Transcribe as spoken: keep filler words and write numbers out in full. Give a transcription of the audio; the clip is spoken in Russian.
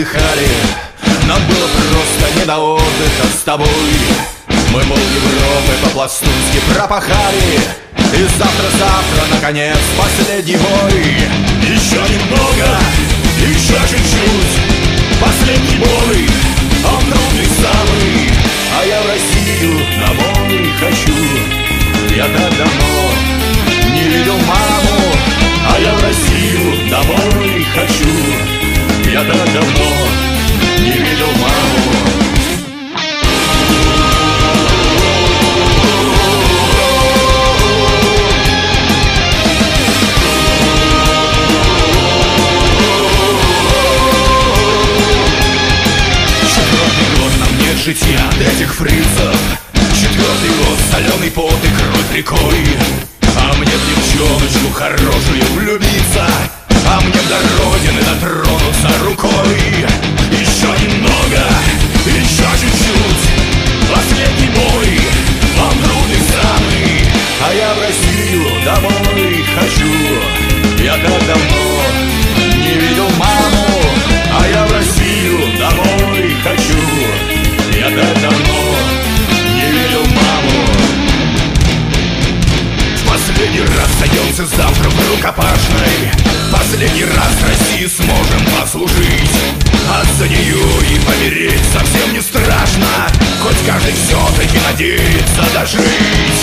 отдыхали, нам было просто не до отдыха с тобой. Мы пол Европы по-пластунски пропахали, и завтра-завтра, наконец, последний бой. Еще немного, еще чуть-чуть, последний бой, он трудный самый. А я в Россию домой хочу, я так давно не видел маму. А я в Россию домой хочу, я так давно не видел маму. Четвертый год нам нет житья от этих фрицев. Четвертый год соленый пот и кровь рекой. А мне в девчоночку хорошую влюбиться, а мне до родины дотронуться рукой. Еще немного, еще чуть-чуть, последний бой, он трудный самый. А я в Россию домой хочу, я так давно не видел маму. А я в Россию домой хочу, я так давно не видел маму. Последний раз сойдемся завтра в рукопашной. Последний раз России сможем послужить, а за нее и помереть совсем не страшно, хоть каждый все-таки надеется дожить.